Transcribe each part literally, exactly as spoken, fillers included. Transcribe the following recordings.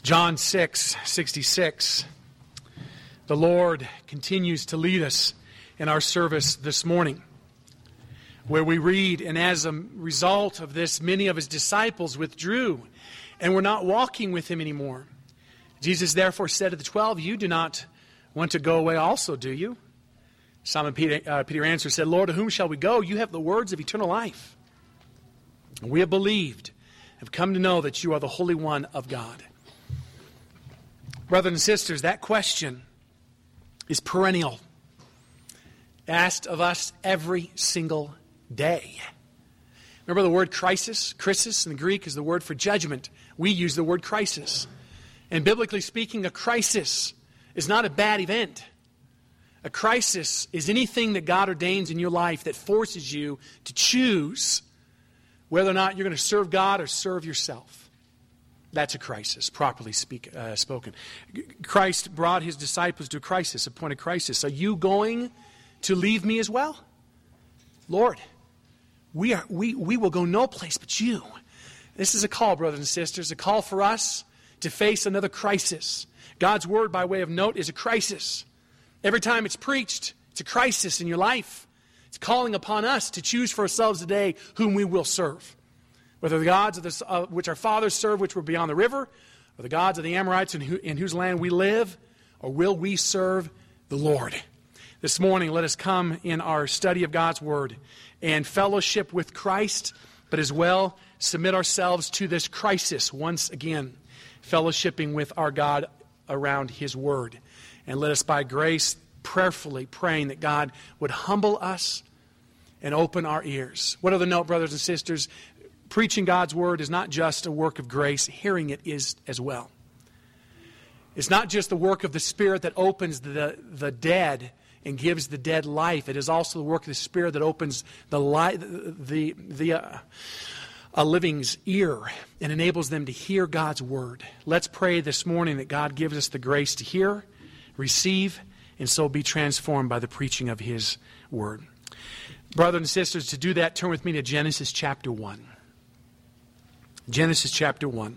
John six sixty-six. The Lord continues to lead us in our service this morning, where we read, and as a result of this, many of his disciples withdrew and were not walking with him anymore. Jesus therefore said to the twelve, "You do not want to go away also, do you?" Simon Peter, uh, Peter answered, said, "Lord, to whom shall we go? You have the words of eternal life. We have believed, have come to know that you are the Holy One of God." Brothers and sisters, that question is perennial, asked of us every single day. Remember the word crisis? Crisis in the Greek is the word for judgment. We use the word crisis. And biblically speaking, a crisis is not a bad event. A crisis is anything that God ordains in your life that forces you to choose whether or not you're going to serve God or serve yourself. That's a crisis, properly speak, uh, spoken. Christ brought his disciples to a crisis, a point of crisis. Are you going to leave me as well? Lord, we are we we will go no place but you. This is a call, brothers and sisters, a call for us to face another crisis. God's word, by way of note, is a crisis. Every time it's preached, it's a crisis in your life. It's calling upon us to choose for ourselves today whom we will serve. Whether the gods of the, uh, which our fathers served, which were beyond the river, or the gods of the Amorites in, who, in whose land we live, or will we serve the Lord? This morning, let us come in our study of God's Word and fellowship with Christ, but as well submit ourselves to this crisis once again, fellowshipping with our God around His Word. And let us by grace, prayerfully praying that God would humble us and open our ears. What are the note, brothers and sisters? Preaching God's Word is not just a work of grace. Hearing it is as well. It's not just the work of the Spirit that opens the, the dead and gives the dead life. It is also the work of the Spirit that opens the li- the the uh, a living's ear and enables them to hear God's Word. Let's pray this morning that God gives us the grace to hear, receive, and so be transformed by the preaching of His Word. Brothers and sisters, to do that, turn with me to Genesis chapter one. Genesis chapter one.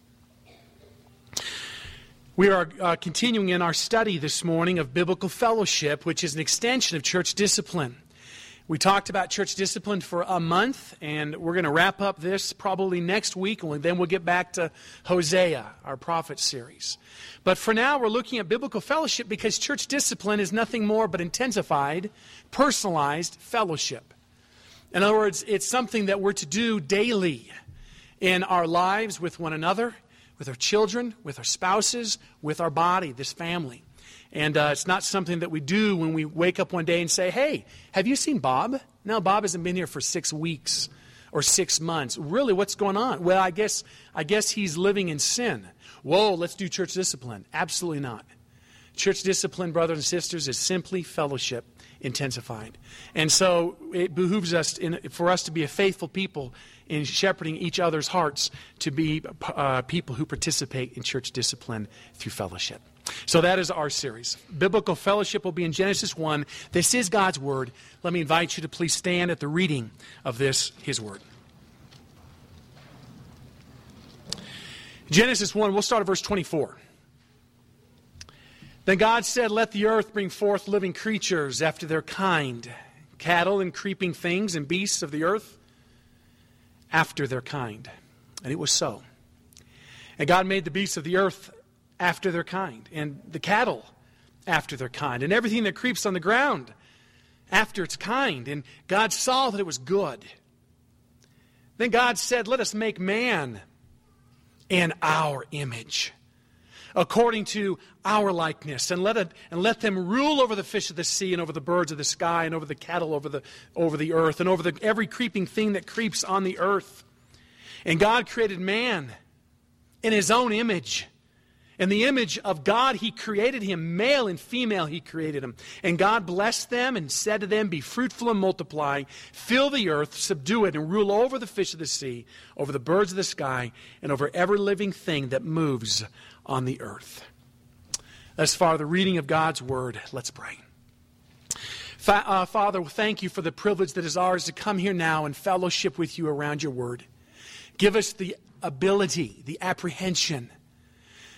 We are uh, continuing in our study this morning of biblical fellowship, which is an extension of church discipline. We talked about church discipline for a month, and we're going to wrap up this probably next week, and then we'll get back to Hosea, our prophet series. But for now, we're looking at biblical fellowship because church discipline is nothing more but intensified, personalized fellowship. In other words, it's something that we're to do daily in our lives with one another, with our children, with our spouses, with our body, this family. And uh, it's not something that we do when we wake up one day and say, "Hey, have you seen Bob?" No, Bob hasn't been here for six weeks or six months. Really, what's going on? Well, I guess I guess he's living in sin. Whoa, let's do church discipline. Absolutely not. Church discipline, brothers and sisters, is simply fellowship intensified. And so it behooves us in, for us to be a faithful people in shepherding each other's hearts to be uh, people who participate in church discipline through fellowship. So that is our series. Biblical fellowship will be in Genesis one. This is God's Word. Let me invite you to please stand at the reading of this, His Word. Genesis one, we'll start at verse twenty-four. Then God said, "Let the earth bring forth living creatures after their kind, cattle and creeping things and beasts of the earth after their kind." And it was so. And God made the beasts of the earth after their kind, and the cattle after their kind, and everything that creeps on the ground after its kind. And God saw that it was good. Then God said, "Let us make man in our image, according to our likeness, and let it, and let them rule over the fish of the sea, and over the birds of the sky, and over the cattle over the over the earth, and over the, every creeping thing that creeps on the earth." And God created man in His own image. In the image of God, He created him. Male and female, He created him. And God blessed them and said to them, "Be fruitful and multiply, fill the earth, subdue it, and rule over the fish of the sea, over the birds of the sky, and over every living thing that moves on the earth." Thus far, the reading of God's Word. Let's pray. Fa- uh, Father, thank You for the privilege that is ours to come here now and fellowship with You around Your Word. Give us the ability, the apprehension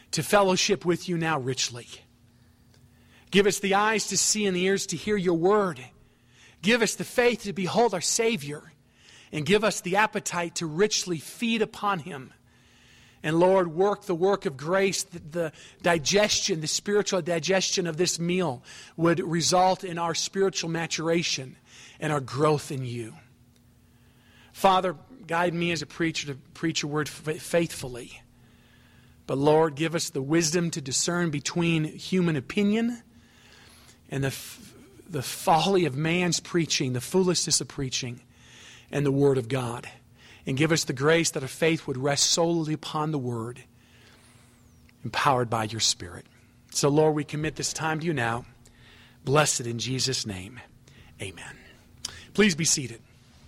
to fellowship with you now richly. Give us the eyes to see and the ears to hear your word. Give us the faith to behold our Savior. And give us the appetite to richly feed upon him. And Lord, work the work of grace, that the digestion, the spiritual digestion of this meal would result in our spiritual maturation and our growth in you. Father, guide me as a preacher to preach your word faithfully. But Lord, give us the wisdom to discern between human opinion and the, the folly of man's preaching, the foolishness of preaching, and the Word of God. And give us the grace that our faith would rest solely upon the Word, empowered by your Spirit. So, Lord, we commit this time to you now. Bless it in Jesus' name. Amen. Please be seated.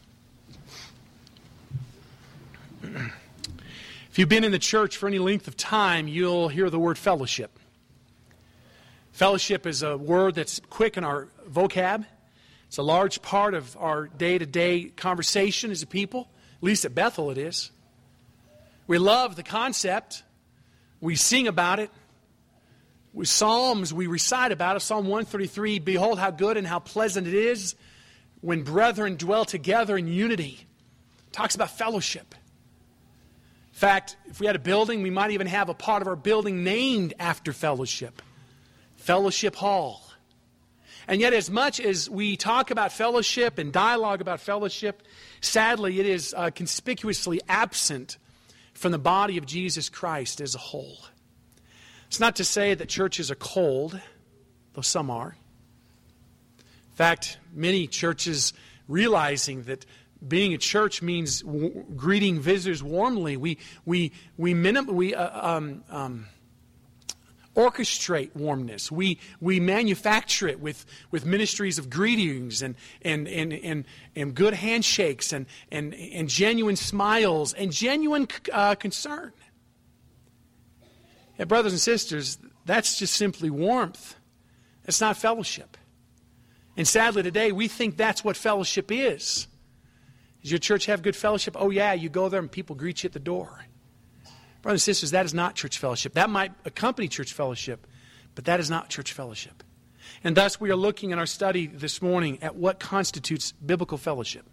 If you've been in the church for any length of time, you'll hear the word fellowship. Fellowship is a word that's quick in our vocab. It's a large part of our day-to-day conversation as a people. At least at Bethel it is. We love the concept. We sing about it. With Psalms, we recite about it. Psalm one thirty-three, behold how good and how pleasant it is when brethren dwell together in unity. It talks about fellowship. In fact, if we had a building, we might even have a part of our building named after fellowship. Fellowship Hall. And yet, as much as we talk about fellowship and dialogue about fellowship, sadly, it is uh, conspicuously absent from the body of Jesus Christ as a whole. It's not to say that churches are cold, though some are. In fact, many churches, realizing that being a church means w- greeting visitors warmly, we we we minim- we uh, um, um, orchestrate warmness. We we manufacture it with, with ministries of greetings and and, and, and, and good handshakes and, and, and genuine smiles and genuine uh, concern. Yeah, brothers and sisters, that's just simply warmth. That's not fellowship. And sadly today we think that's what fellowship is. Does your church have good fellowship? Oh yeah, you go there and people greet you at the door. Brothers and sisters, that is not church fellowship. That might accompany church fellowship, but that is not church fellowship. And thus we are looking in our study this morning at what constitutes biblical fellowship.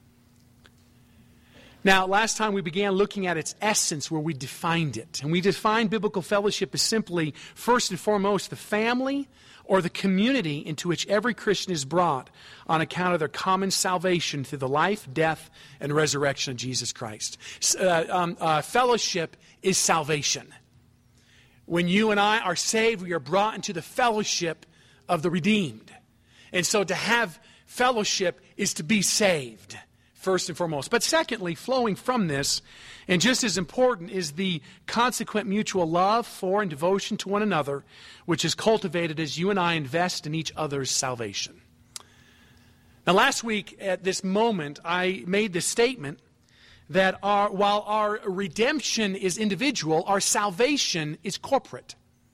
Now, last time we began looking at its essence where we defined it. And we defined biblical fellowship as simply, first and foremost, the family or the community into which every Christian is brought on account of their common salvation through the life, death, and resurrection of Jesus Christ. Uh, um, uh, fellowship is salvation. When you and I are saved, we are brought into the fellowship of the redeemed. And so to have fellowship is to be saved, first and foremost. But secondly, flowing from this, and just as important, is the consequent mutual love for and devotion to one another, which is cultivated as you and I invest in each other's salvation. Now, last week at this moment, I made the statement that our, while our redemption is individual, our salvation is corporate.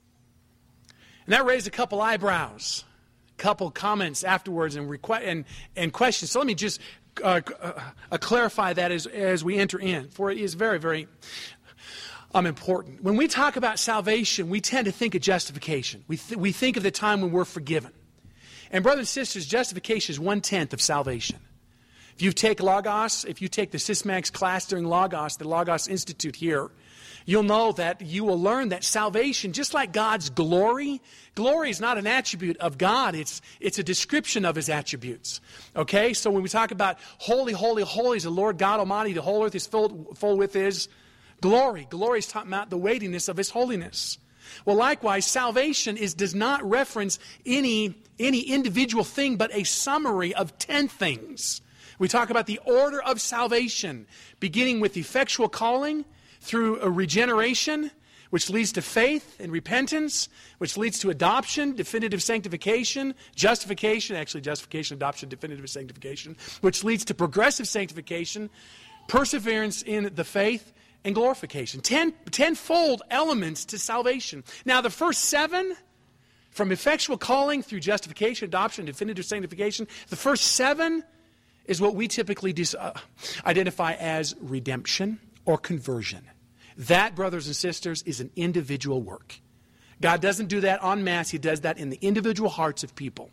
And that raised a couple eyebrows, a couple comments afterwards and, requ- and, and questions. So let me just Uh, uh, clarify that as, as we enter in, for it is very, very um, important. When we talk about salvation, we tend to think of justification. We, th- we think of the time when we're forgiven. And brothers and sisters, justification is one-tenth of salvation. If you take Logos, if you take the Sysmax class during Logos, the Logos Institute here, you'll know that you will learn that salvation, just like God's glory, glory is not an attribute of God. It's, it's a description of His attributes. Okay? So when we talk about holy, holy, holy is the Lord God Almighty, the whole earth is filled, full with His glory. Glory is talking about the weightiness of His holiness. Well, likewise, salvation is does not reference any, any individual thing, but a summary of ten things. We talk about the order of salvation, beginning with effectual calling, through a regeneration, which leads to faith and repentance, which leads to adoption, definitive sanctification, justification, actually justification, adoption, definitive sanctification, which leads to progressive sanctification, perseverance in the faith, and glorification. Ten, tenfold elements to salvation. Now the first seven, from effectual calling through justification, adoption, definitive sanctification, the first seven is what we typically dis- uh, identify as redemption or conversion. That, brothers and sisters, is an individual work. God doesn't do that en masse. He does that in the individual hearts of people.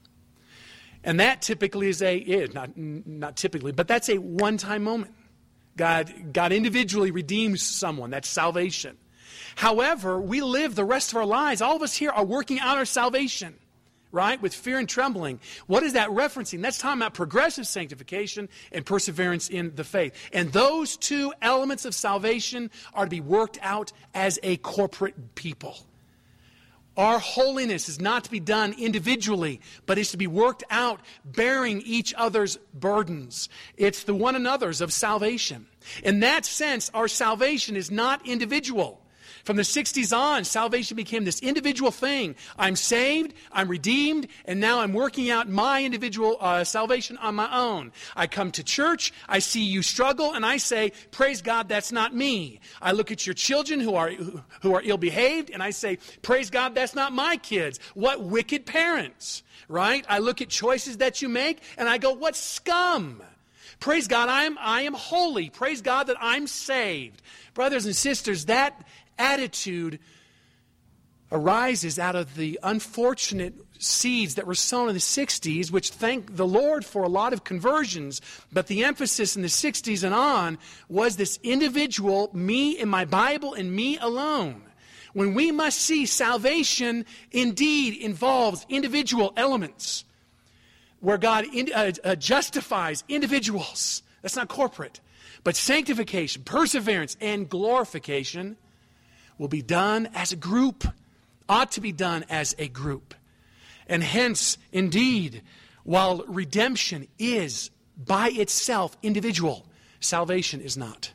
And that typically is a, is not, not typically, but that's a one-time moment. God, God individually redeems someone. That's salvation. However, we live the rest of our lives. All of us here are working out our salvation, right? With fear and trembling. What is that referencing? That's talking about progressive sanctification and perseverance in the faith. And those two elements of salvation are to be worked out as a corporate people. Our holiness is not to be done individually, but is to be worked out bearing each other's burdens. It's the one another's of salvation. In that sense, our salvation is not individual. From the sixties on, salvation became this individual thing. I'm saved, I'm redeemed, and now I'm working out my individual uh, salvation on my own. I come to church, I see you struggle, and I say, praise God, that's not me. I look at your children who are who, who are ill-behaved, and I say, praise God, that's not my kids. What wicked parents, right? I look at choices that you make, and I go, what scum. Praise God, I am, I am holy. Praise God that I'm saved. Brothers and sisters, that attitude arises out of the unfortunate seeds that were sown in the sixties, which thank the Lord for a lot of conversions, but the emphasis in the sixties and on was this individual, me and my Bible and me alone. When we must see salvation indeed involves individual elements, where God in, uh, uh, justifies individuals. That's not corporate. But sanctification, perseverance, and glorification will be done as a group, ought to be done as a group. And hence, indeed, while redemption is by itself individual, salvation is not.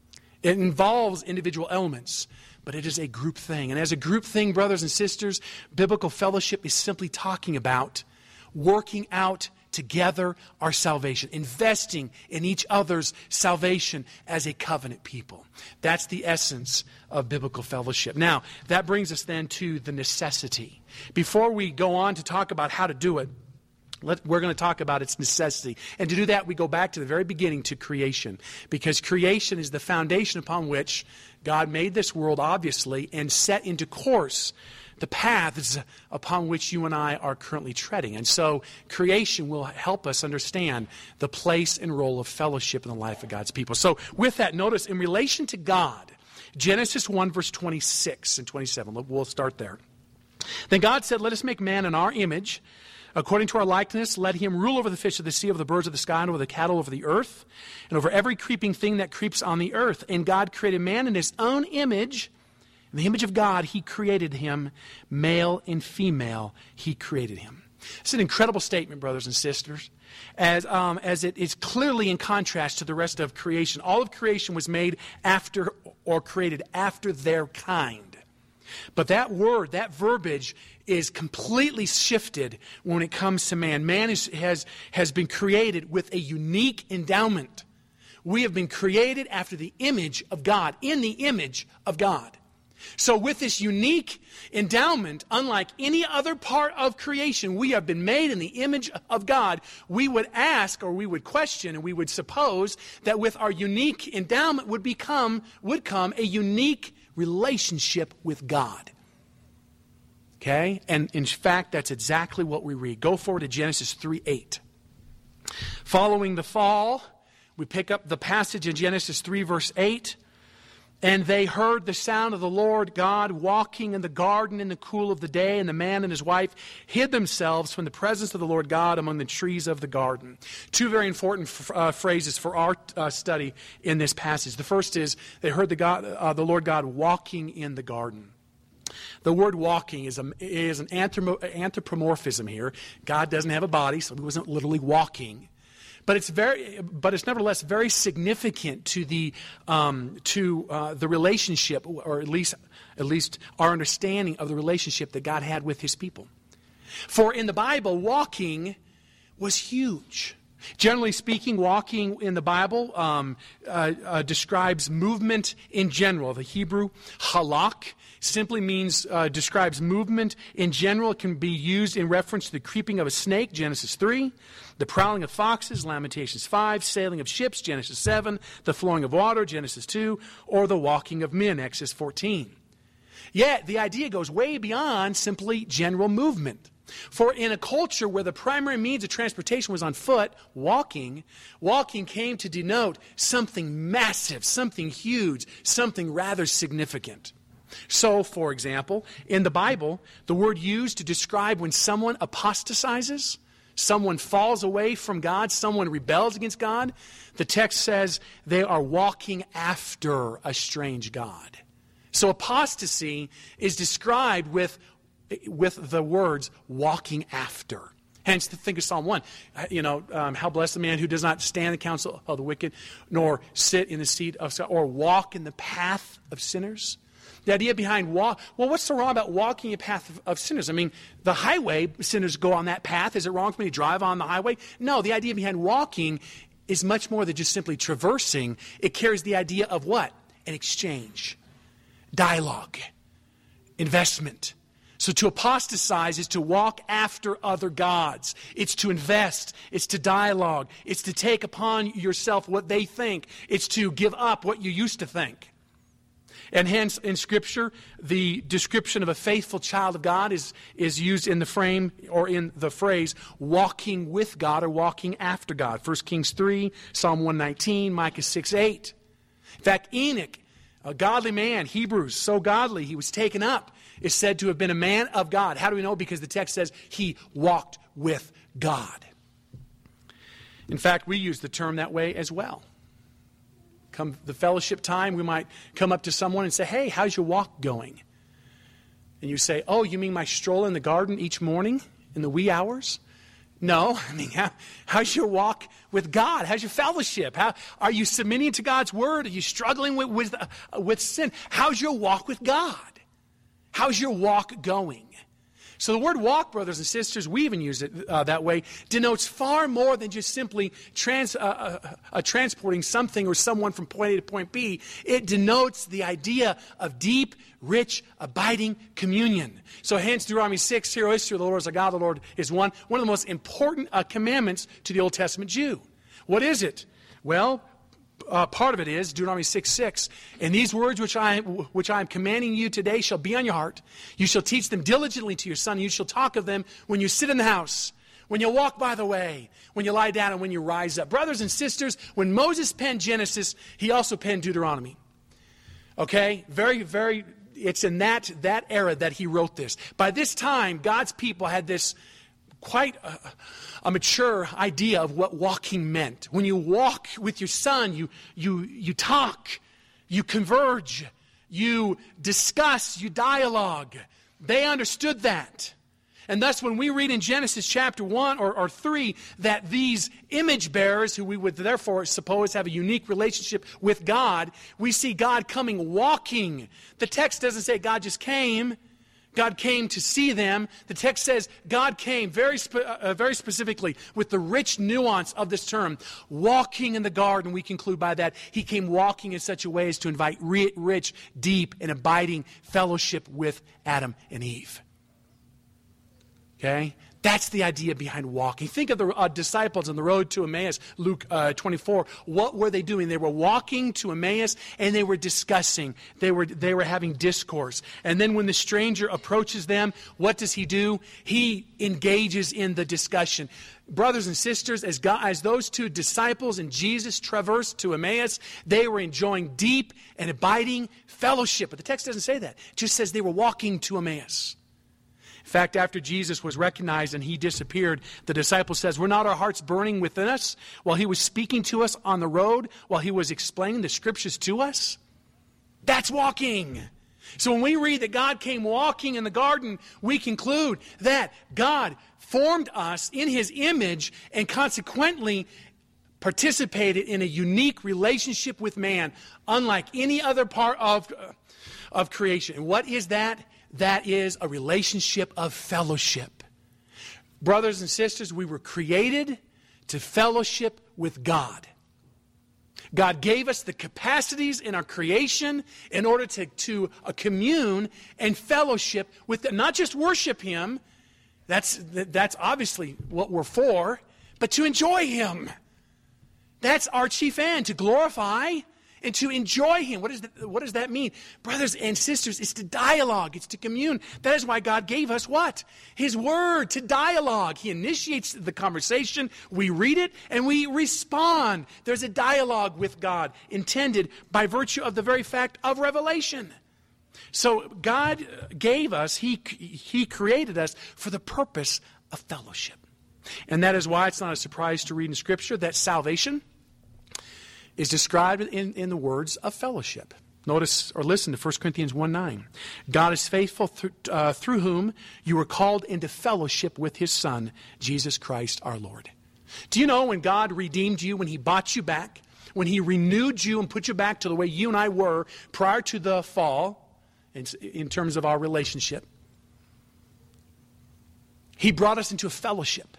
It involves individual elements, but it is a group thing. And as a group thing, brothers and sisters, biblical fellowship is simply talking about working out together our salvation, investing in each other's salvation as a covenant people. That's the essence of biblical fellowship. Now, that brings us then to the necessity. Before we go on to talk about how to do it, let, we're going to talk about its necessity. And to do that, we go back to the very beginning, to creation. Because creation is the foundation upon which God made this world, obviously, and set into course the paths upon which you and I are currently treading. And so creation will help us understand the place and role of fellowship in the life of God's people. So with that, notice in relation to God, Genesis one, verse twenty-six and twenty-seven. We'll start there. Then God said, let us make man in our image, according to our likeness. Let him rule over the fish of the sea, over the birds of the sky, and over the cattle over the earth, and over every creeping thing that creeps on the earth. And God created man in his own image. In the image of God, he created him. Male and female, he created him. It's an incredible statement, brothers and sisters, as, um, as it is clearly in contrast to the rest of creation. All of creation was made after or created after their kind. But that word, that verbiage, is completely shifted when it comes to man. Man is, has, has been created with a unique endowment. We have been created after the image of God, in the image of God. So with this unique endowment, unlike any other part of creation, we have been made in the image of God. We would ask, or we would question, and we would suppose that with our unique endowment would become, would come a unique relationship with God. Okay? And in fact, that's exactly what we read. Go forward to Genesis three eight. Following the fall, we pick up the passage in Genesis three, verse eight. And they heard the sound of the Lord God walking in the garden in the cool of the day, and the man and his wife hid themselves from the presence of the Lord God among the trees of the garden. Two very important uh, phrases for our uh, study in this passage. The first is they heard the, God, uh, the Lord God walking in the garden. The word walking is, a, is an anthropomorphism here. God doesn't have a body, so he wasn't literally walking. But it's very, but it's nevertheless very significant to the um, to uh, the relationship, or at least at least our understanding of the relationship that God had with His people. For in the Bible, walking was huge. Generally speaking, walking in the Bible um, uh, uh, describes movement in general. The Hebrew halak simply means, uh, describes movement in general. It can be used in reference to the creeping of a snake, Genesis three, the prowling of foxes, Lamentations five, sailing of ships, Genesis seven, the flowing of water, Genesis two, or the walking of men, Exodus fourteen. Yet, the idea goes way beyond simply general movement. For in a culture where the primary means of transportation was on foot, walking, walking came to denote something massive, something huge, something rather significant. So, for example, in the Bible, the word used to describe when someone apostatizes, someone falls away from God, someone rebels against God, the text says they are walking after a strange God. So apostasy is described with with the words walking after. Hence, think of Psalm one. You know, um, how blessed the man who does not stand in the counsel of the wicked, nor sit in the seat of, or walk in the path of sinners. The idea behind walk, well, what's so wrong about walking a path of, of sinners? I mean, the highway, sinners go on that path. Is it wrong for me to drive on the highway? No, the idea behind walking is much more than just simply traversing. It carries the idea of what? An exchange, dialogue, investment. So to apostatize is to walk after other gods. It's to invest. It's to dialogue. It's to take upon yourself what they think. It's to give up what you used to think. And hence, in Scripture, the description of a faithful child of God is, is used in the frame or in the phrase walking with God or walking after God. First Kings three, Psalm one nineteen, Micah six eight. In fact, Enoch, a godly man, Hebrews, so godly, he was taken up, is said to have been a man of God. How do we know? Because the text says he walked with God. In fact, we use the term that way as well. Come the fellowship time, we might come up to someone and say, hey, how's your walk going? And you say, oh, you mean my stroll in the garden each morning in the wee hours? No, I mean, how, how's your walk with God? How's your fellowship? How, are you submitting to God's word? Are you struggling with, with, uh, with sin? How's your walk with God? How's your walk going? So the word walk, brothers and sisters, we even use it uh, that way, denotes far more than just simply trans, uh, uh, uh, transporting something or someone from point A to point B. It denotes the idea of deep, rich, abiding communion. So hence Deuteronomy six, Hear, O Israel, the Lord is our God, the Lord is one. One of the most important uh, commandments to the Old Testament Jew. What is it? Well, Uh, part of it is Deuteronomy six six. And these words which I which I am commanding you today shall be on your heart. You shall teach them diligently to your son. And you shall talk of them when you sit in the house, when you walk by the way, when you lie down, and when you rise up. Brothers and sisters, when Moses penned Genesis, he also penned Deuteronomy. Okay? Very, very, it's in that, that era that he wrote this. By this time, God's people had this quite a, a mature idea of what walking meant. When you walk with your son, you you you talk, you converge, you discuss, you dialogue. They understood that. And thus when we read in Genesis chapter one or, or three that these image bearers, who we would therefore suppose have a unique relationship with God, we see God coming walking. The text doesn't say God just came. God came to see them. The text says God came very spe- uh, very specifically with the rich nuance of this term. Walking in the garden, we conclude by that. He came walking in such a way as to invite rich, deep, and abiding fellowship with Adam and Eve. Okay? That's the idea behind walking. Think of the uh, disciples on the road to Emmaus, Luke uh, twenty-four. What were they doing? They were walking to Emmaus and they were discussing. They were, they were having discourse. And then when the stranger approaches them, what does he do? He engages in the discussion. Brothers and sisters, as, God, as those two disciples and Jesus traversed to Emmaus, they were enjoying deep and abiding fellowship. But the text doesn't say that. It just says they were walking to Emmaus. In fact, after Jesus was recognized and he disappeared, the disciple says, were not our hearts burning within us while he was speaking to us on the road, while he was explaining the scriptures to us? That's walking. So when we read that God came walking in the garden, we conclude that God formed us in his image and consequently participated in a unique relationship with man, unlike any other part of, uh, of creation. And what is that? That is a relationship of fellowship. Brothers and sisters, we were created to fellowship with God. God gave us the capacities in our creation in order to, to uh, commune and fellowship with, the, not just worship Him, that's, that's obviously what we're for, but to enjoy Him. That's our chief end, to glorify and to enjoy Him. What, is that, what does that mean? Brothers and sisters, it's to dialogue. It's to commune. That is why God gave us what? His Word, to dialogue. He initiates the conversation. We read it and we respond. There's a dialogue with God intended by virtue of the very fact of revelation. So God gave us, He, he created us for the purpose of fellowship. And that is why it's not a surprise to read in Scripture that salvation is described in, in the words of fellowship. Notice or listen to First Corinthians one nine. God is faithful through, uh, through whom you were called into fellowship with His Son, Jesus Christ our Lord. Do you know when God redeemed you, when He bought you back, when He renewed you and put you back to the way you and I were prior to the fall, in, in terms of our relationship, He brought us into a fellowship.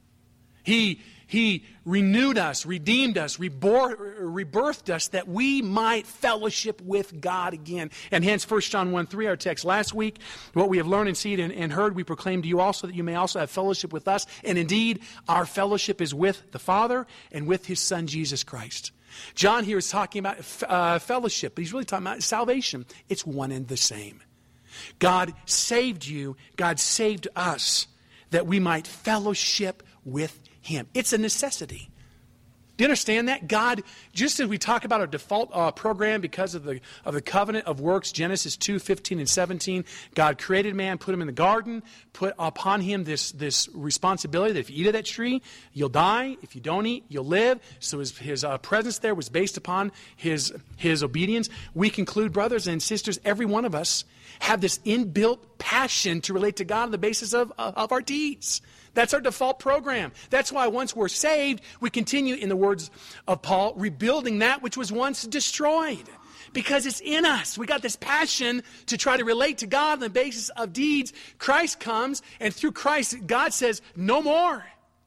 He He renewed us, redeemed us, rebor- rebirthed us that we might fellowship with God again. And hence First John one three, our text last week, what we have learned and seen and, and heard, we proclaim to you also, that you may also have fellowship with us. And indeed, our fellowship is with the Father and with His Son, Jesus Christ. John here is talking about uh, fellowship, but he's really talking about salvation. It's one and the same. God saved you, God saved us, that we might fellowship with Him. It's a necessity. Do you understand that? God, just as we talk about our default uh, program because of the of the covenant of works, Genesis two fifteen and seventeen, God created man, put him in the garden, put upon him this, this responsibility that if you eat of that tree, you'll die. If you don't eat, you'll live. So his, his uh, presence there was based upon his, his obedience. We conclude, brothers and sisters, every one of us have this inbuilt passion to relate to God on the basis of, of our deeds. That's our default program. That's why once we're saved, we continue, in the words of Paul, rebuilding that which was once destroyed. Because it's in us. We got this passion to try to relate to God on the basis of deeds. Christ comes, and through Christ, God says, no more.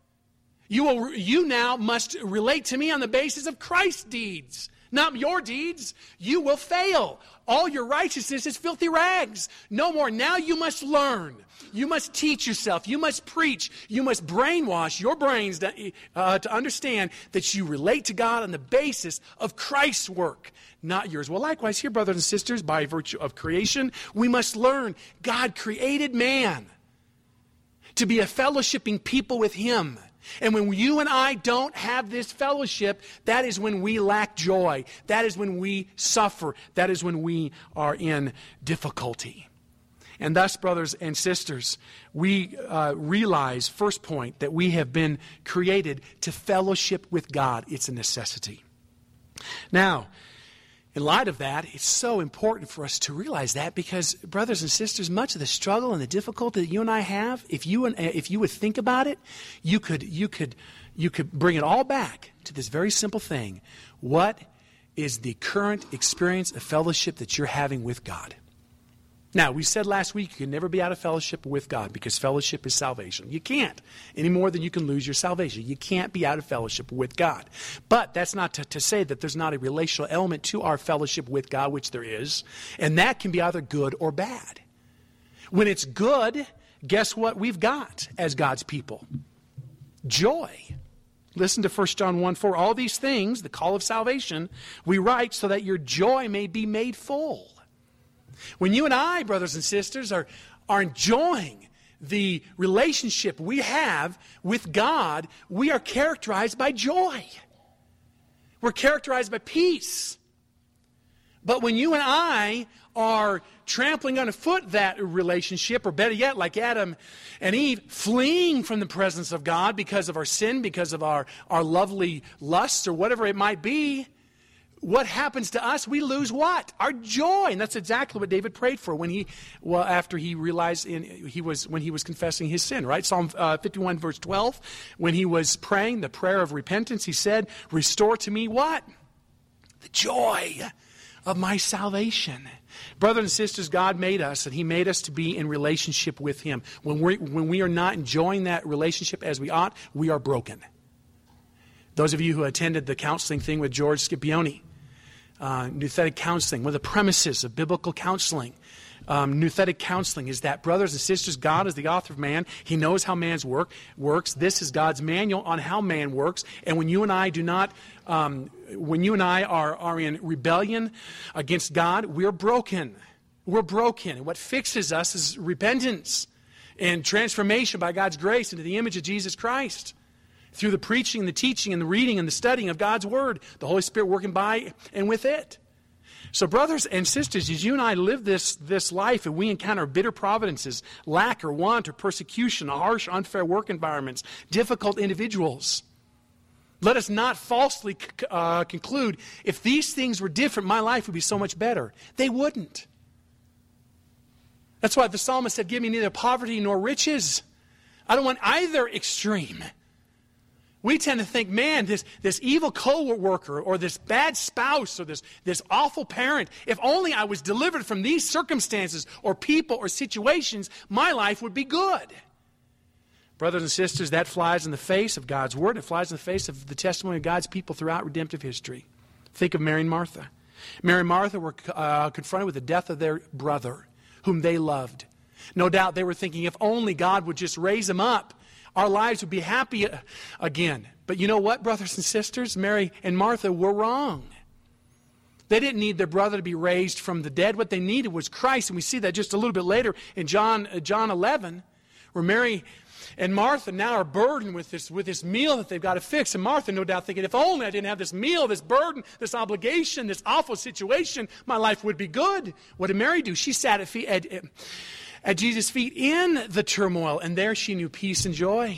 You will, you now must relate to me on the basis of Christ's deeds, not your deeds. You will fail. All your righteousness is filthy rags. No more. Now you must learn. You must teach yourself. You must preach. You must brainwash your brains to, uh, to understand that you relate to God on the basis of Christ's work, not yours. Well, likewise here, brothers and sisters, by virtue of creation, we must learn God created man to be a fellowshipping people with Him. And when you and I don't have this fellowship, that is when we lack joy. That is when we suffer. That is when we are in difficulty. And thus, brothers and sisters, we uh, realize, first point, that we have been created to fellowship with God. It's a necessity. Now, in light of that, it's so important for us to realize that because, brothers and sisters, much of the struggle and the difficulty that you and I have, if you and if you would think about it, you could you could you could bring it all back to this very simple thing. What is the current experience of fellowship that you're having with God? Now, we said last week you can never be out of fellowship with God because fellowship is salvation. You can't, any more than you can lose your salvation. You can't be out of fellowship with God. But that's not to, to say that there's not a relational element to our fellowship with God, which there is, and that can be either good or bad. When it's good, guess what we've got as God's people? Joy. Listen to First John one four. All these things, the call of salvation, we write so that your joy may be made full. When you and I, brothers and sisters, are, are enjoying the relationship we have with God, we are characterized by joy. We're characterized by peace. But when you and I are trampling underfoot that relationship, or better yet, like Adam and Eve, fleeing from the presence of God because of our sin, because of our, our lovely lusts, or whatever it might be, what happens to us? We lose what? Our joy. And that's exactly what David prayed for when he, well, after he realized in, he was, when he was confessing his sin, right? Psalm uh, fifty-one verse twelve, when he was praying the prayer of repentance, he said, restore to me what? The joy of my salvation. Brothers and sisters, God made us, and He made us to be in relationship with Him. When we when we are not enjoying that relationship as we ought, we are broken. Those of you who attended the counseling thing with George Scipione, uh, nouthetic counseling, one of the premises of biblical counseling, um, nouthetic counseling is that, brothers and sisters, God is the author of man. He knows how man's work works. This is God's manual on how man works. And when you and I do not, um, when you and I are, are in rebellion against God, we're broken. We're broken. And what fixes us is repentance and transformation by God's grace into the image of Jesus Christ. Through the preaching, the teaching, and the reading, and the studying of God's Word. The Holy Spirit working by and with it. So brothers and sisters, as you and I live this, this life and we encounter bitter providences, lack or want or persecution, harsh, unfair work environments, difficult individuals, let us not falsely uh, conclude, if these things were different, my life would be so much better. They wouldn't. That's why the psalmist said, give me neither poverty nor riches. I don't want either extreme. We tend to think, man, this, this evil co-worker or this bad spouse or this, this awful parent, if only I was delivered from these circumstances or people or situations, my life would be good. Brothers and sisters, that flies in the face of God's Word. It flies in the face of the testimony of God's people throughout redemptive history. Think of Mary and Martha. Mary and Martha were uh, confronted with the death of their brother, whom they loved. No doubt they were thinking, if only God would just raise him up, our lives would be happy again. But you know what, brothers and sisters? Mary and Martha were wrong. They didn't need their brother to be raised from the dead. What they needed was Christ. And we see that just a little bit later in John, uh, John eleven, where Mary and Martha now are burdened with this, with this meal that they've got to fix. And Martha, no doubt, thinking, if only I didn't have this meal, this burden, this obligation, this awful situation, my life would be good. What did Mary do? She sat at feet, at, at Jesus' feet in the turmoil, and there she knew peace and joy.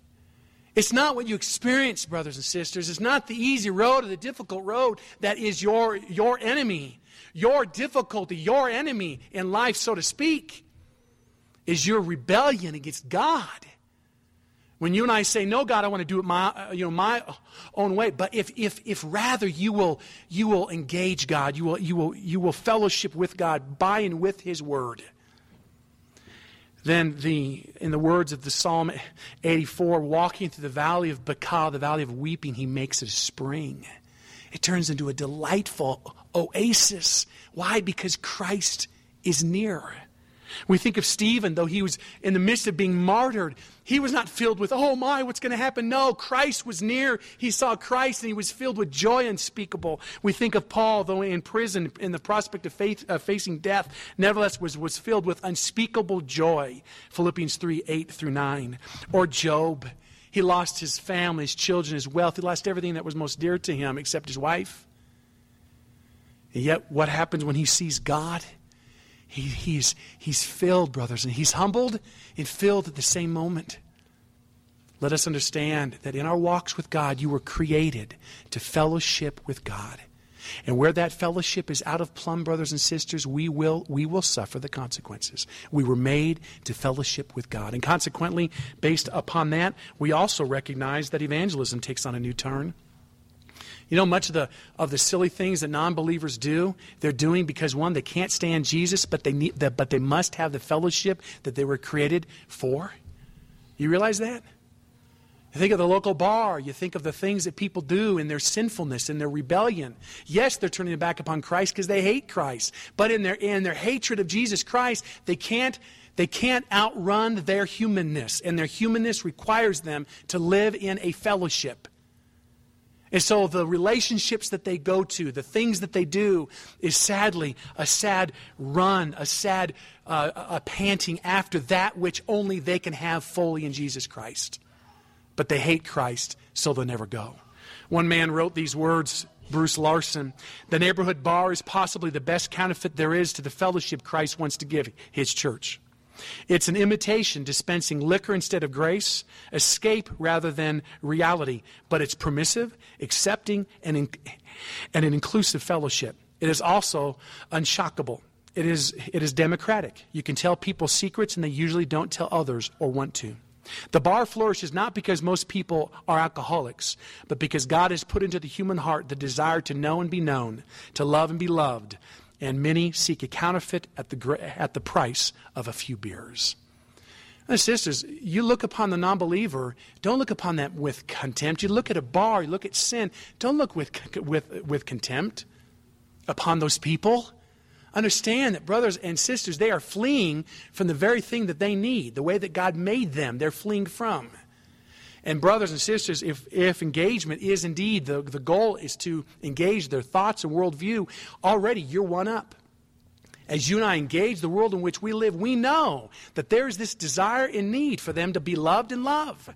It's not what you experience, brothers and sisters. It's not the easy road or the difficult road that is your, your enemy. Your difficulty, your enemy in life, so to speak, is your rebellion against God. When you and I say, no, God, I want to do it my, uh, you know, my own way. But if, if, if rather you will, you will engage God, you will, you will, you will fellowship with God by and with His Word, then the, in the words of the Psalm eighty-four, walking through the valley of Baca, the valley of weeping, He makes it a spring. It turns into a delightful oasis. Why? Because Christ is near. We think of Stephen, though he was in the midst of being martyred, he was not filled with, oh my, what's going to happen? No, Christ was near. He saw Christ and he was filled with joy unspeakable. We think of Paul, though in prison, in the prospect of faith, uh, facing death, nevertheless was, was filled with unspeakable joy. Philippians three, eight through nine. Or Job. He lost his family, his children, his wealth. He lost everything that was most dear to him except his wife. And yet what happens when he sees God? He, he's, he's filled, brothers, and he's humbled and filled at the same moment. Let us understand that in our walks with God, you were created to fellowship with God. And where that fellowship is out of plumb, brothers and sisters, we will, we will suffer the consequences. We were made to fellowship with God. And consequently, based upon that, we also recognize that evangelism takes on a new turn. You know, much of the of the silly things that non-believers do, they're doing because, one, they can't stand Jesus, but they need, but they must have the fellowship that they were created for. You realize that? You think of the local bar. You think of the things that people do in their sinfulness, in their rebellion. Yes, they're turning their back upon Christ because they hate Christ. But in their in their hatred of Jesus Christ, they can't they can't outrun their humanness, and their humanness requires them to live in a fellowship. And so the relationships that they go to, the things that they do, is sadly a sad run, a sad uh, a panting after that which only they can have fully in Jesus Christ. But they hate Christ, so they'll never go. One man wrote these words, Bruce Larson: the neighborhood bar is possibly the best counterfeit there is to the fellowship Christ wants to give His church. It's an imitation, dispensing liquor instead of grace, escape rather than reality. But it's permissive, accepting, and, in, and an inclusive fellowship. It is also unshockable. It is, it is democratic. You can tell people secrets, and they usually don't tell others or want to. The bar flourishes not because most people are alcoholics, but because God has put into the human heart the desire to know and be known, to love and be loved. And many seek a counterfeit at the at the price of a few beers. And sisters, you look upon the non-believer, don't look upon that with contempt. You look at a bar, you look at sin, don't look with, with, with contempt upon those people. Understand that brothers and sisters, they are fleeing from the very thing that they need, the way that God made them, they're fleeing from. And brothers and sisters, if, if engagement is indeed, the, the goal is to engage their thoughts and worldview, already you're one up. As you and I engage the world in which we live, we know that there is this desire and need for them to be loved and love.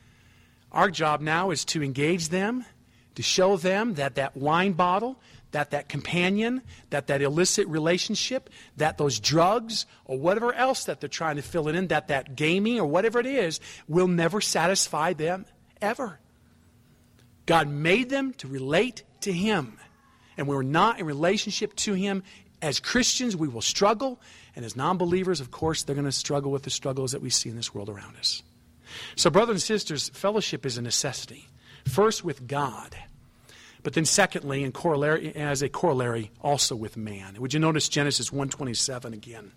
Our job now is to engage them, to show them that that wine bottle, that that companion, that that illicit relationship, that those drugs or whatever else that they're trying to fill it in, that that gaming or whatever it is, will never satisfy them ever. God made them to relate to Him. And we're not in relationship to Him. As Christians, we will struggle. And as non-believers, of course, they're going to struggle with the struggles that we see in this world around us. So brothers and sisters, fellowship is a necessity. First with God. But then secondly, in corollary, as a corollary, also with man. Would you notice Genesis one twenty-seven again?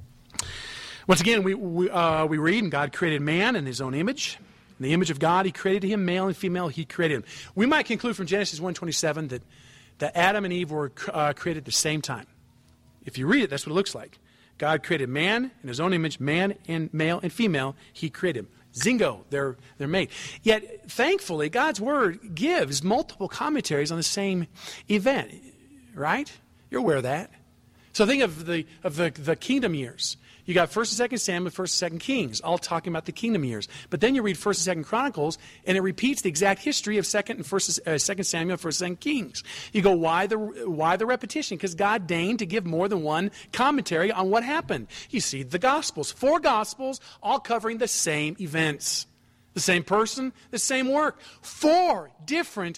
Once again, we, we, uh, we read, and God created man in His own image. In the image of God, He created him, male and female, He created him. We might conclude from Genesis one twenty-seven that, that Adam and Eve were uh, created at the same time. If you read it, that's what it looks like. God created man in His own image, man and male and female, He created him. Zingo, they're, they're made. Yet, thankfully, God's Word gives multiple commentaries on the same event, right? You're aware of that. So think of the of the, the kingdom years. You got First and Second Samuel, First and Second Kings, all talking about the kingdom years. But then you read First and Second Chronicles, and it repeats the exact history of Second and First, uh, Second Samuel, First and Second Kings. You go, why the why the repetition? Because God deigned to give more than one commentary on what happened. You see the Gospels, four Gospels, all covering the same events, the same person, the same work, four different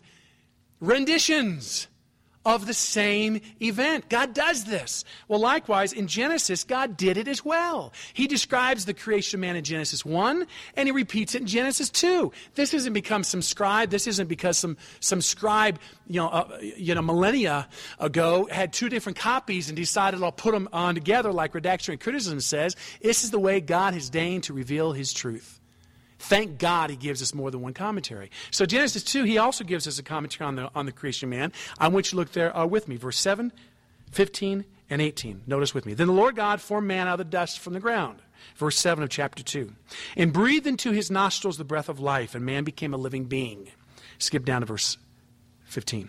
renditions of the same event. God does this. Well, likewise, in Genesis, God did it as well. He describes the creation of man in Genesis one, and He repeats it in Genesis two. This isn't become some scribe. This isn't because some, some scribe, you know, uh, you know, millennia ago had two different copies and decided I'll put them on together like redaction and criticism says. This is the way God has deigned to reveal His truth. Thank God He gives us more than one commentary. So Genesis two, He also gives us a commentary on the on the creation of man. I want you to look there uh, with me. Verse seven, fifteen, and eighteen. Notice with me. Then the Lord God formed man out of the dust from the ground. Verse seven of chapter two. And breathed into his nostrils the breath of life, and man became a living being. Skip down to verse fifteen.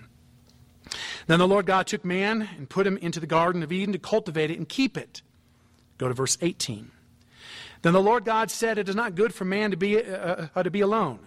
Then the Lord God took man and put him into the Garden of Eden to cultivate it and keep it. Go to verse eighteen. Then the Lord God said, it is not good for man to be, uh, uh, to be alone.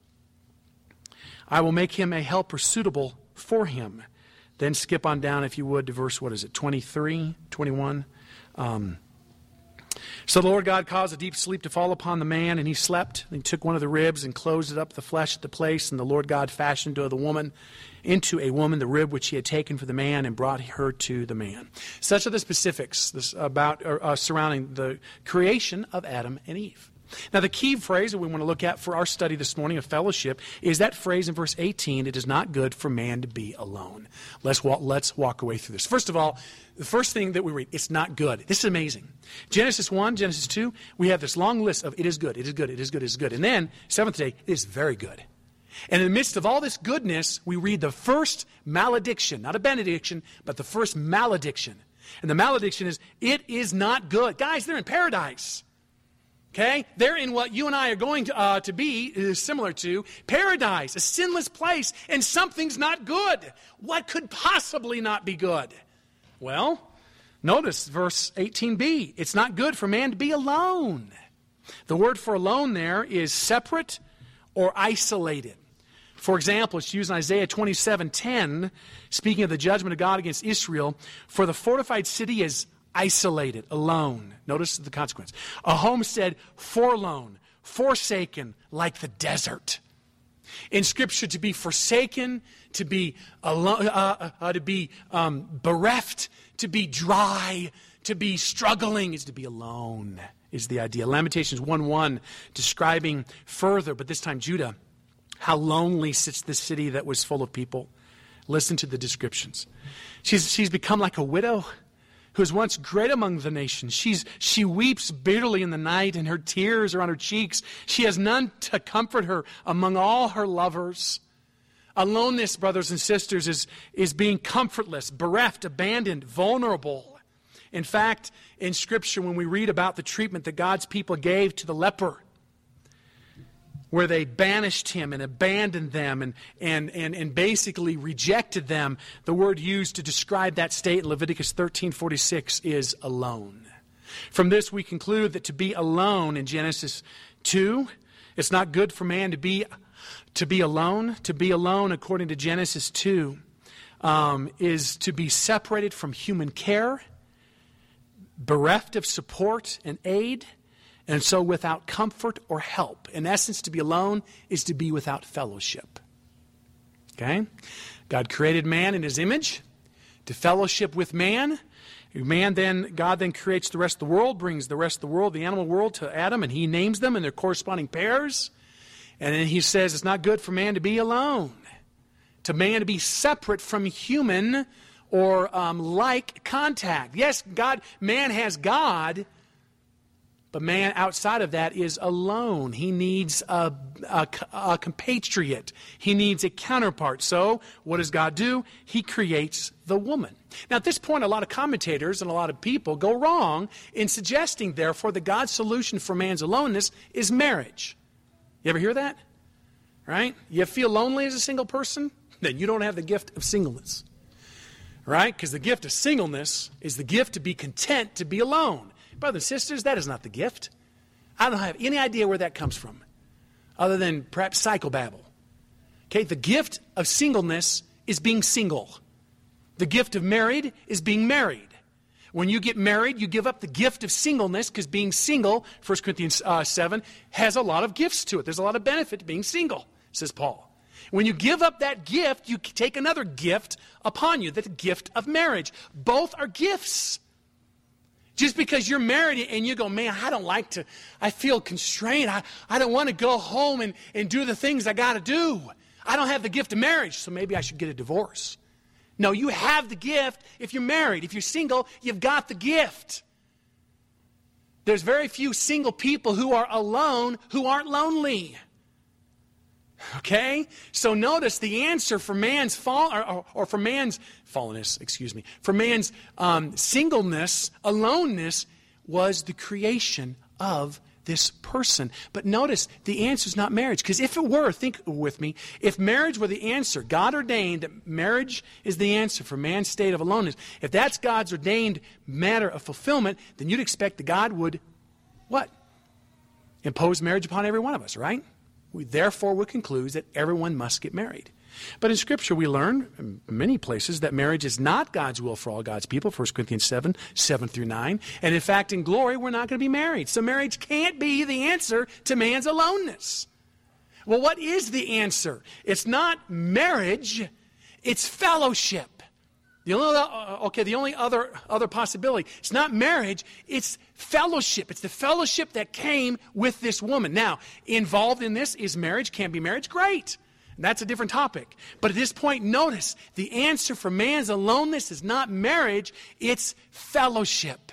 I will make him a helper suitable for him. Then skip on down, if you would, to verse, what is it, twenty-three, twenty-one. Um, so the Lord God caused a deep sleep to fall upon the man, and he slept. And he took one of the ribs and closed it up the flesh at the place. And the Lord God fashioned to the woman, into a woman the rib which He had taken for the man, and brought her to the man. Such are the specifics this, about uh, surrounding the creation of Adam and Eve. Now, the key phrase that we want to look at for our study this morning of fellowship is that phrase in verse eighteen, it is not good for man to be alone. Let's walk, let's walk away through this. First of all, the first thing that we read, it's not good. This is amazing. Genesis one, Genesis two, we have this long list of it is good, it is good, it is good, it is good. And then, seventh day, it is very good. And in the midst of all this goodness, we read the first malediction, not a benediction, but the first malediction. And the malediction is, it is not good. Guys, they're in paradise. Okay? They're in what you and I are going to, uh, to be uh, similar to. Paradise, a sinless place, and something's not good. What could possibly not be good? Well, notice verse eighteen b. It's not good for man to be alone. The word for alone there is separate or isolated. For example, it's used in Isaiah twenty-seven ten, speaking of the judgment of God against Israel. For the fortified city is isolated, alone. Notice the consequence. A homestead forlorn, forsaken, like the desert. In Scripture, to be forsaken, to be alone, uh, uh, to be um, bereft, to be dry, to be struggling, is to be alone, is the idea. Lamentations one one, describing further, but this time Judah, how lonely sits this city that was full of people. Listen to the descriptions. She's, she's become like a widow. who is once great among the nations. She's, she weeps bitterly in the night, and her tears are on her cheeks. She has none to comfort her among all her lovers. Aloneness, brothers and sisters, is, is being comfortless, bereft, abandoned, vulnerable. In fact, in Scripture, when we read about the treatment that God's people gave to the leper, where they banished him and abandoned them and, and, and, and basically rejected them, the word used to describe that state in Leviticus thirteen forty-six is alone. From this we conclude that to be alone in Genesis two, it's not good for man to be, to be alone. To be alone, according to Genesis two, um, is to be separated from human care, bereft of support and aid, and so without comfort or help. In essence, to be alone is to be without fellowship. Okay? God created man in his image to fellowship with man. Man then, God then creates the rest of the world, brings the rest of the world, the animal world, to Adam, and he names them in their corresponding pairs. And then he says it's not good for man to be alone, to man to be separate from human or um, like contact. Yes, God, man has God, but man outside of that is alone. He needs a, a, a compatriot. He needs a counterpart. So what does God do? He creates the woman. Now at this point, a lot of commentators and a lot of people go wrong in suggesting, therefore, that God's solution for man's aloneness is marriage. You ever hear that? Right? You feel lonely as a single person? Then you don't have the gift of singleness. Right? Because the gift of singleness is the gift to be content to be alone. Brothers and sisters, that is not the gift. I don't have any idea where that comes from, other than perhaps psychobabble. Okay, the gift of singleness is being single. The gift of married is being married. When you get married, you give up the gift of singleness, because being single, First Corinthians uh, seven, has a lot of gifts to it. There's a lot of benefit to being single, says Paul. When you give up that gift, you take another gift upon you, the gift of marriage. Both are gifts. Just because you're married and you go, man, I don't like to, I feel constrained. I, I don't want to go home and, and do the things I got to do. I don't have the gift of marriage, so maybe I should get a divorce. No, you have the gift if you're married. If you're single, you've got the gift. There's very few single people who are alone who aren't lonely. Okay? So notice the answer for man's fall, or, or, or for man's fallenness, excuse me, for man's um, singleness, aloneness, was the creation of this person. But notice the answer is not marriage. Because if it were, think with me, if marriage were the answer, God ordained that marriage is the answer for man's state of aloneness, if that's God's ordained matter of fulfillment, then you'd expect that God would, what? Impose marriage upon every one of us, right? We therefore would conclude that everyone must get married. But in Scripture we learn in many places that marriage is not God's will for all God's people, First Corinthians seven, seven through nine. And in fact, in glory, we're not going to be married. So marriage can't be the answer to man's aloneness. Well, what is the answer? It's not marriage, it's fellowship. The only, okay, the only other, other possibility, it's not marriage, it's fellowship. It's the fellowship that came with this woman. Now, involved in this is marriage. Can be marriage? Great. That's a different topic. But at this point, notice, the answer for man's aloneness is not marriage, it's fellowship.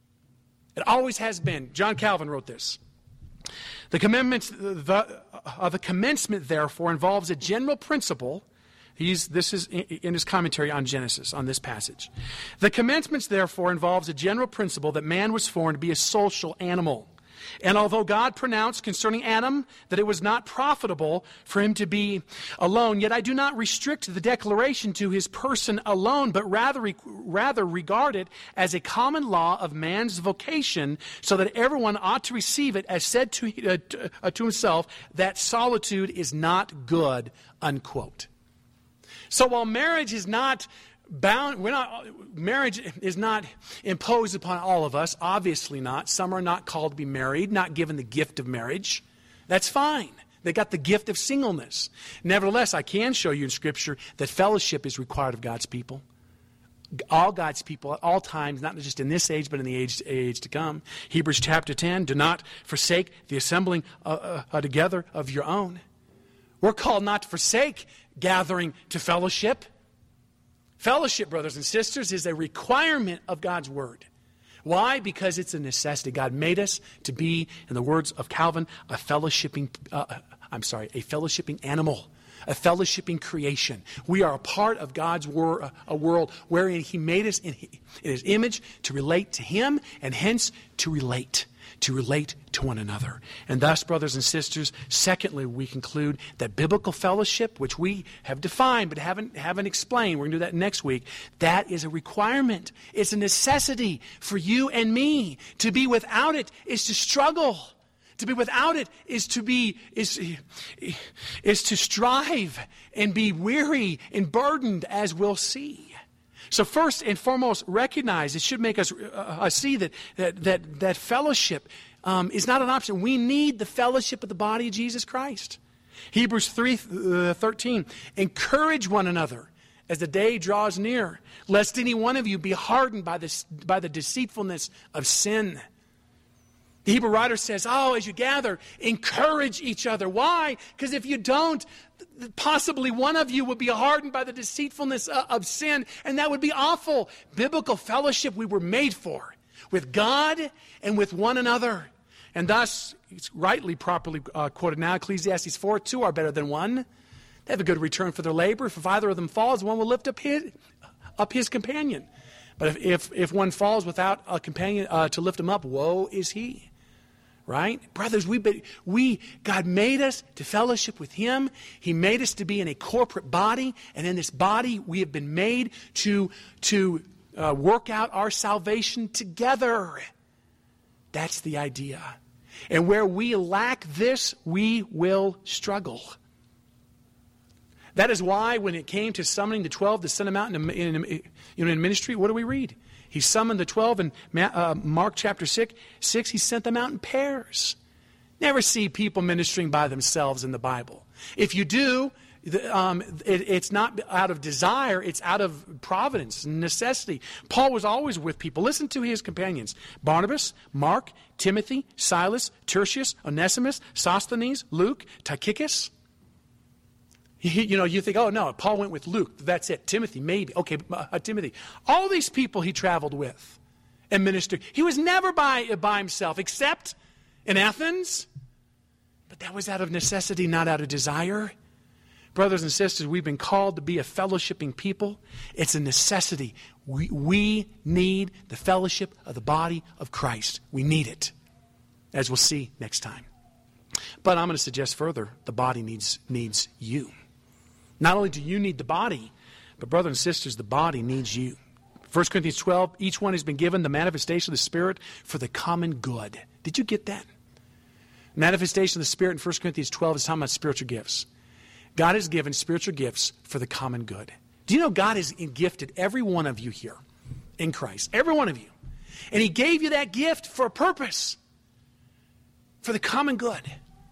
It always has been. John Calvin wrote this. The commandments, the, uh, the commencement, therefore, involves a general principle. He's, this is in his commentary on Genesis, on this passage. The commencements, therefore, involves a general principle that man was formed to be a social animal. And although God pronounced concerning Adam that it was not profitable for him to be alone, yet I do not restrict the declaration to his person alone, but rather, rather regard it as a common law of man's vocation, so that everyone ought to receive it as said to, uh, to, uh, to himself, that solitude is not good, unquote. So while marriage is not bound, we're not, marriage is not imposed upon all of us, obviously not. Some are not called to be married, not given the gift of marriage. That's fine. They got the gift of singleness. Nevertheless, I can show you in Scripture that fellowship is required of God's people. All God's people at all times, not just in this age, but in the age, age to come. Hebrews chapter ten, do not forsake the assembling uh, uh, together of your own. We're called not to forsake gathering to fellowship. Fellowship, brothers and sisters, is a requirement of God's word. Why? Because it's a necessity. God made us to be, in the words of Calvin, a fellowshipping, uh, I'm sorry, a fellowshipping animal, a fellowshipping creation. We are a part of God's wor- a world wherein He made us in His image to relate to Him, and hence to relate, to relate to one another. And thus, brothers and sisters, secondly, we conclude that biblical fellowship, which we have defined but haven't, haven't explained, we're going to do that next week, that is a requirement. It's a necessity for you and me. To be without it is to struggle. To be without it is to be is, is to strive and be weary and burdened, as we'll see. So first and foremost, recognize, it should make us uh, see that that that, that fellowship um, is not an option. We need the fellowship of the body of Jesus Christ. Hebrews three thirteen, encourage one another as the day draws near, lest any one of you be hardened by this by the deceitfulness of sin. The Hebrew writer says, oh, as you gather, encourage each other. Why? Because if you don't, possibly one of you will be hardened by the deceitfulness of sin, and that would be awful. Biblical fellowship we were made for, with God and with one another. And thus, it's rightly, properly uh, quoted now, Ecclesiastes four, two are better than one. They have a good return for their labor. If either of them falls, one will lift up his, up his companion. But if, if, if one falls without a companion uh, to lift him up, woe is he. Right? Brothers, we, we, God made us to fellowship with Him. He made us to be in a corporate body. And in this body, we have been made to, to uh, work out our salvation together. That's the idea. And where we lack this, we will struggle. That is why when it came to summoning the twelve to send them out in, in, in, you know, in ministry, what do we read? He summoned the twelve in uh, Mark chapter six, six. He sent them out in pairs. Never see people ministering by themselves in the Bible. If you do, the, um, it, it's not out of desire. It's out of providence, necessity. Paul was always with people. Listen to his companions. Barnabas, Mark, Timothy, Silas, Tertius, Onesimus, Sosthenes, Luke, Tychicus. He, you know, you think, oh, no, Paul went with Luke. That's it. Timothy, maybe. Okay, uh, Timothy. All these people he traveled with and ministered. He was never by, by himself, except in Athens. But that was out of necessity, not out of desire. Brothers and sisters, we've been called to be a fellowshipping people. It's a necessity. We, we need the fellowship of the body of Christ. We need it, as we'll see next time. But I'm going to suggest further, the body needs, needs you. Not only do you need the body, but brothers and sisters, the body needs you. First Corinthians twelve, each one has been given the manifestation of the Spirit for the common good. Did you get that? Manifestation of the Spirit in First Corinthians twelve is talking about spiritual gifts. God has given spiritual gifts for the common good. Do you know God has gifted every one of you here in Christ? Every one of you. And He gave you that gift for a purpose. For the common good.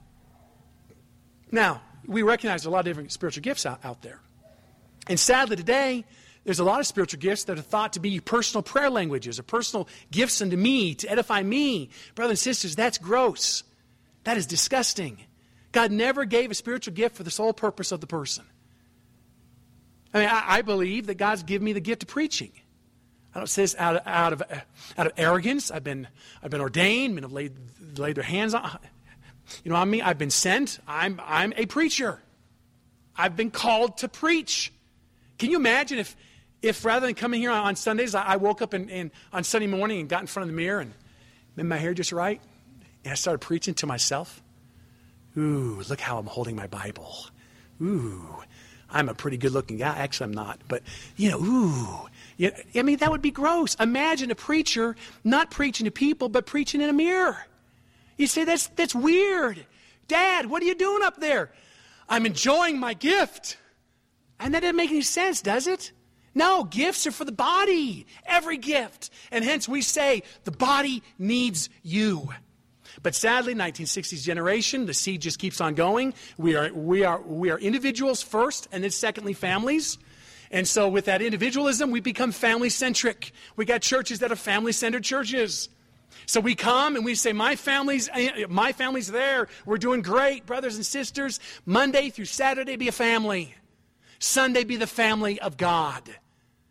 Now, we recognize a lot of different spiritual gifts out, out there. And sadly today, there's a lot of spiritual gifts that are thought to be personal prayer languages or personal gifts unto me to edify me. Brothers and sisters, that's gross. That is disgusting. God never gave a spiritual gift for the sole purpose of the person. I mean, I, I believe that God's given me the gift of preaching. I don't say this out of, out of, out of arrogance. I've been, I've been ordained, men have laid, laid their hands on. You know what I mean? I've been sent. I'm, I'm a preacher. I've been called to preach. Can you imagine if, if rather than coming here on, on Sundays, I, I woke up in, in, on Sunday morning and got in front of the mirror and made my hair just right, and I started preaching to myself? Ooh, look how I'm holding my Bible. Ooh, I'm a pretty good-looking guy. Actually, I'm not. But, you know, ooh. You know, I mean, that would be gross. Imagine a preacher not preaching to people, but preaching in a mirror. You say, that's that's weird. Dad, what are you doing up there? I'm enjoying my gift. And that doesn't make any sense, does it? No, gifts are for the body. Every gift. And hence we say the body needs you. But sadly, nineteen sixties generation, the seed just keeps on going. We are, we are, we are individuals first, and then secondly, families. And so with that individualism, we become family-centric. We got churches that are family-centered churches. So we come and we say, my family's, my family's there. We're doing great, brothers and sisters. Monday through Saturday, be a family. Sunday, be the family of God.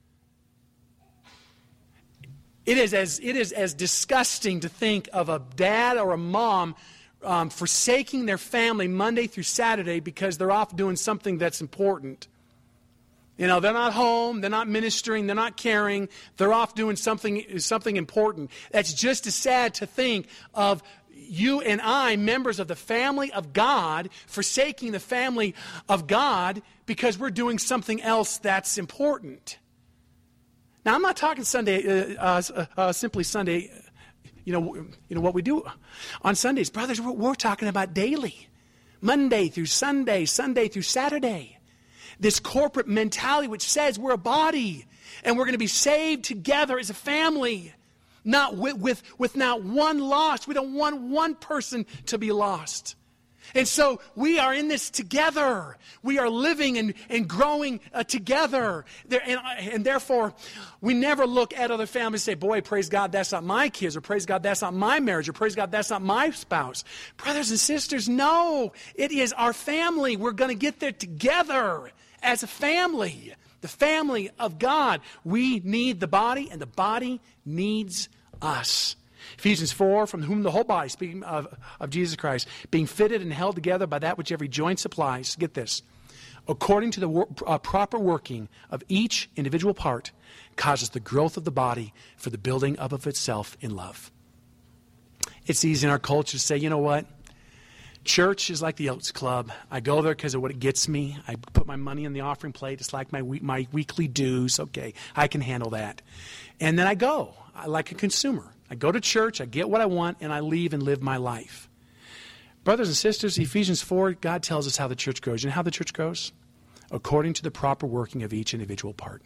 It is as it is as disgusting to think of a dad or a mom um, forsaking their family Monday through Saturday because they're off doing something that's important. You know, they're not home, they're not ministering, they're not caring, they're off doing something something important. That's just as sad to think of you and I, members of the family of God, forsaking the family of God because we're doing something else that's important. Now, I'm not talking Sunday, uh, uh, uh, simply Sunday, you know, you know what we do on Sundays. Brothers, we're, we're talking about daily, Monday through Sunday, Sunday through Saturday. This corporate mentality which says we're a body and we're going to be saved together as a family, not with, with, with not one lost. We don't want one person to be lost. And so we are in this together. We are living and, and growing uh, together. There, and, and therefore, we never look at other families and say, boy, praise God, that's not my kids, or praise God, that's not my marriage, or praise God, that's not my spouse. Brothers and sisters, no, it is our family. We're going to get there together as a family, the family of God. We need the body, and the body needs us. Ephesians four, from whom the whole body, speaking of, of Jesus Christ, being fitted and held together by that which every joint supplies, get this, according to the wor- uh, proper working of each individual part, causes the growth of the body for the building up of itself in love. It's easy in our culture to say, you know what? Church is like the Oats Club. I go there because of what it gets me. I put my money in the offering plate. It's like my we- my weekly dues. Okay, I can handle that. And then I go I, like a consumer. I go to church, I get what I want, and I leave and live my life. Brothers and sisters, Ephesians four, God tells us how the church grows. You know how the church grows? According to the proper working of each individual part.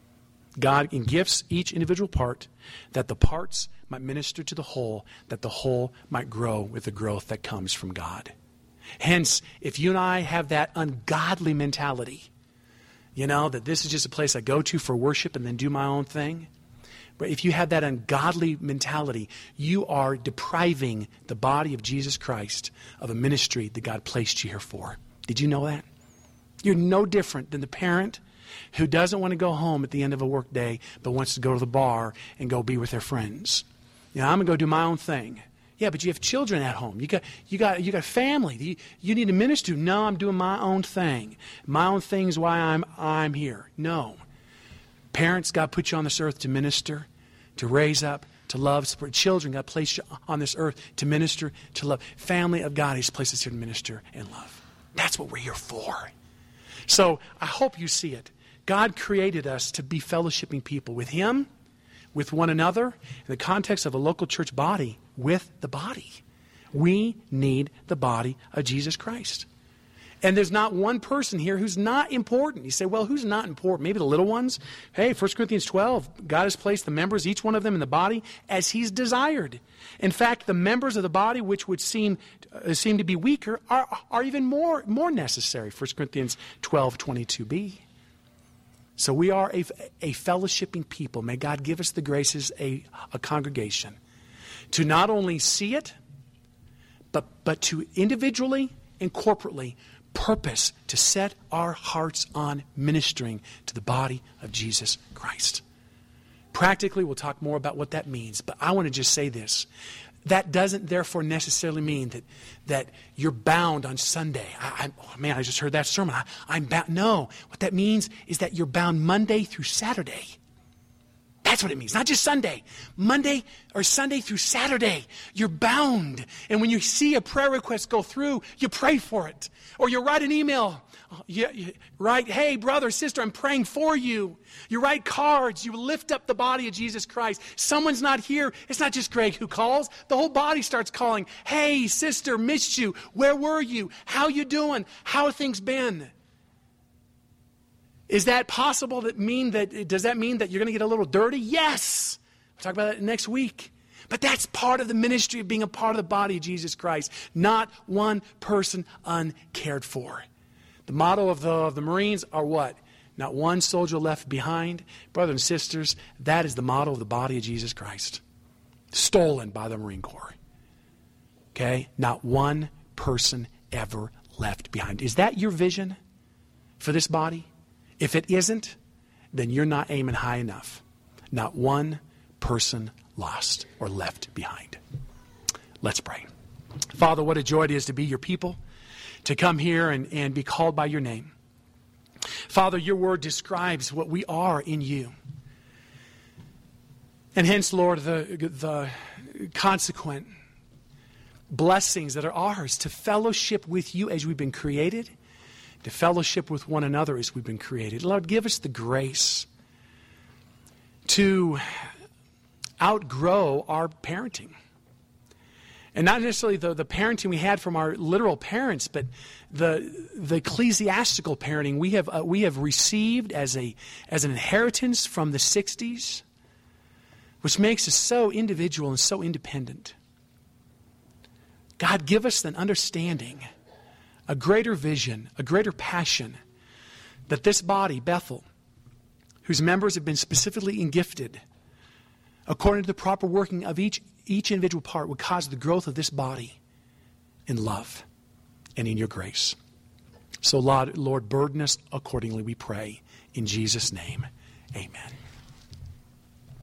God gifts each individual part that the parts might minister to the whole, that the whole might grow with the growth that comes from God. Hence, if you and I have that ungodly mentality, you know, that this is just a place I go to for worship and then do my own thing, but if you have that ungodly mentality, you are depriving the body of Jesus Christ of a ministry that God placed you here for. Did you know that? You're no different than the parent who doesn't want to go home at the end of a work day, but wants to go to the bar and go be with their friends. You know, I'm going to go do my own thing. Yeah, but you have children at home. You got you got you got family. You, you need to minister. No, I'm doing my own thing. My own thing is why I'm I'm here. No. Parents, God put you on this earth to minister, to raise up, to love, support. Children, God placed you on this earth to minister, to love. Family of God, He's placed us here to minister and love. That's what we're here for. So I hope you see it. God created us to be fellowshipping people with Him, with one another, in the context of a local church body, with the body. We need the body of Jesus Christ. And there's not one person here who's not important. You say, well, who's not important? Maybe the little ones? Hey, First Corinthians twelve, God has placed the members, each one of them in the body, as He's desired. In fact, the members of the body which would seem uh, seem to be weaker are, are even more, more necessary. First Corinthians twelve, twenty-two b. So we are a, a fellowshipping people. May God give us the graces, a, a congregation, to not only see it, but, but to individually and corporately purpose to set our hearts on ministering to the body of Jesus Christ. Practically, we'll talk more about what that means, but I want to just say this. That doesn't therefore necessarily mean that, that you're bound on Sunday. I, I, oh man, I just heard that sermon. I, I'm bound. No, what that means is that you're bound Monday through Saturday. That's what it means. Not just Sunday. Monday or Sunday through Saturday. You're bound. And when you see a prayer request go through, you pray for it. Or you write an email. You, you write, hey, brother, sister, I'm praying for you. You write cards. You lift up the body of Jesus Christ. Someone's not here. It's not just Greg who calls. The whole body starts calling. Hey, sister, missed you. Where were you? How you doing? How have things been? Is that possible? That mean that does that mean that you're going to get a little dirty? Yes. We'll talk about that next week. But that's part of the ministry of being a part of the body of Jesus Christ. Not one person uncared for. The motto of the, of the Marines are what? Not one soldier left behind. Brothers and sisters, that is the motto of the body of Jesus Christ. Stolen by the Marine Corps. Okay? Not one person ever left behind. Is that your vision for this body? If it isn't, then you're not aiming high enough. Not one person lost or left behind. Let's pray. Father, what a joy it is to be your people, to come here and, and be called by your name. Father, your word describes what we are in you. And hence, Lord, the, the consequent blessings that are ours to fellowship with you as we've been created, to fellowship with one another as we've been created. Lord, give us the grace to outgrow our parenting. And not necessarily the, the parenting we had from our literal parents, but the the ecclesiastical parenting we have uh, we have received as a as an inheritance from the sixties, which makes us so individual and so independent. God, give us an understanding, a greater vision, a greater passion that this body, Bethel, whose members have been specifically gifted according to the proper working of each each individual part, would cause the growth of this body in love and in your grace. So, Lord, Lord, burden us accordingly, we pray. In Jesus' name, amen.